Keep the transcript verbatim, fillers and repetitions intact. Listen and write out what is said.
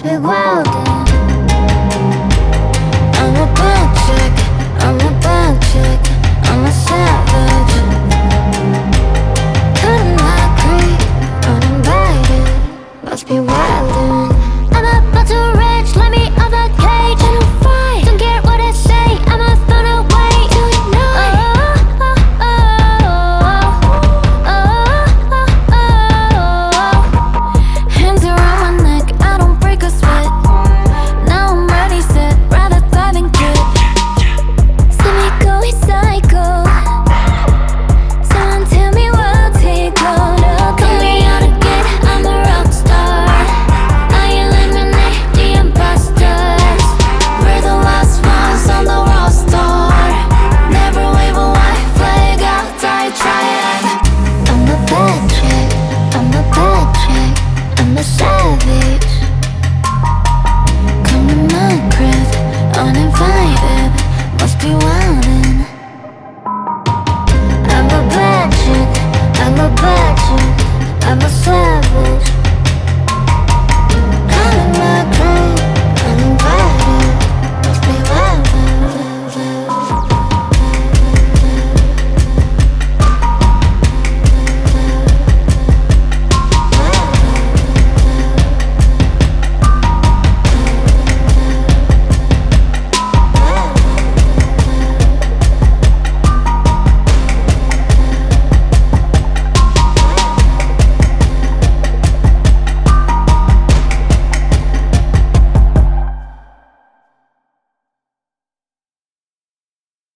must be wildin'. I'm a bad chick, I'm a bad chick, I'm a savage. Cutting my creek, uninvited, must be wildin'. I'm about to rage, let me out the cage. I don't fight, don't care what I say, I'ma find a way to ignite. Oh, oh, oh, oh, oh, oh, oh. Hands around my neck, I don't break a sweat. Now I'm ready, set, rather thrive than quit. See me going psycho. Someone tell me what's it called. Call me out again, I'm a rock star. I eliminate the imposters. We're the last ones on the roster. Never wave a white flag after I try it. I'm a bad chick, I'm a bad chick, I'm a savage. Come to my crib, uninvited, must be wildin'. I'm a bad chick, I'm a bad chick, I'm a savage.